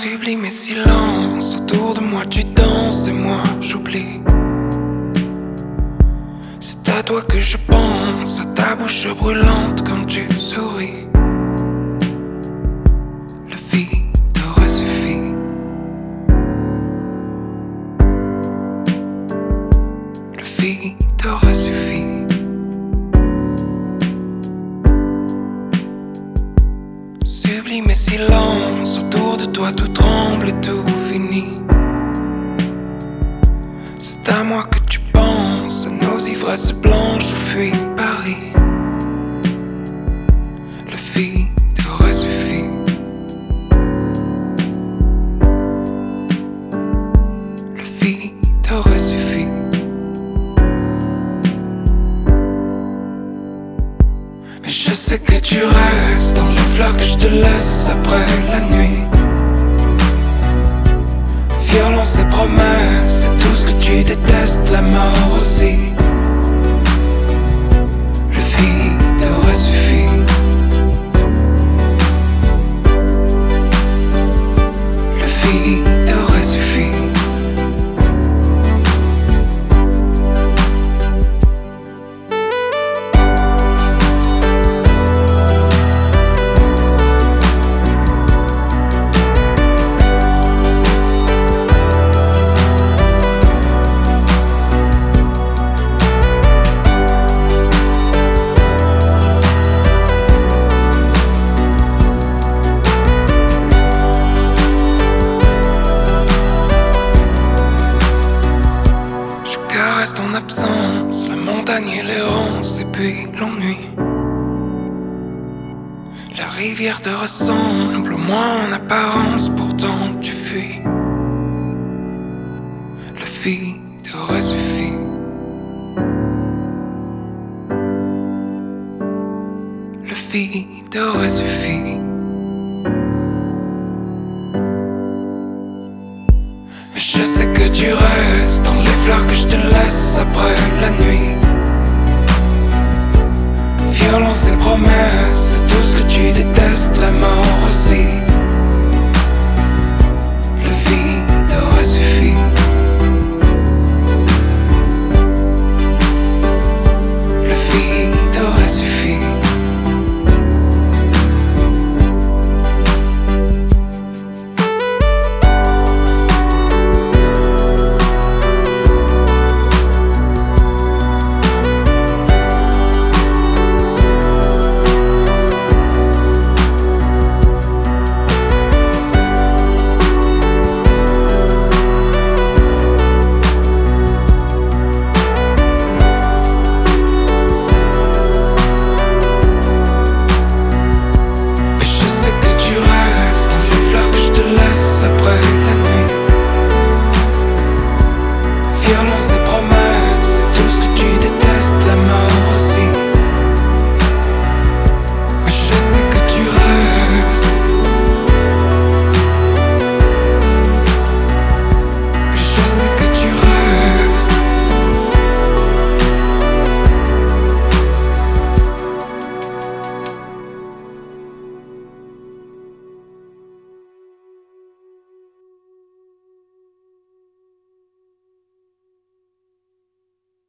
Sublime mes silences, autour de moi tu danses et moi j'oublie. C'est à toi que je pense, à ta bouche brûlante quand tu souris. Le vide aurait suffi. Le vide aurait suffi. Sublime mes silences, autour de toi tout tremble et tout finit. C'est à moi que tu penses, à nos ivresses blanches où fuit Paris. Le vide aurait suffi. Le vide aurait suffi. Mais je sais que tu restes dans les fleurs que je te laisse après la nuit. Violence et promesses, c'est tout ce que tu détestes, la mort aussi. Le vide aurait suffi. Le vide aurait suffi. Ton absence, la montagne et l'errance et puis l'ennui. La rivière te ressemble, au moins en apparence, pourtant tu fuis. Le vide aurait suffi. Le vide aurait suffi. Mais je sais que tu restes dans les fleurs que je te laisse après la nuit. Violence et promesses, c'est tout ce que tu détestes, la mort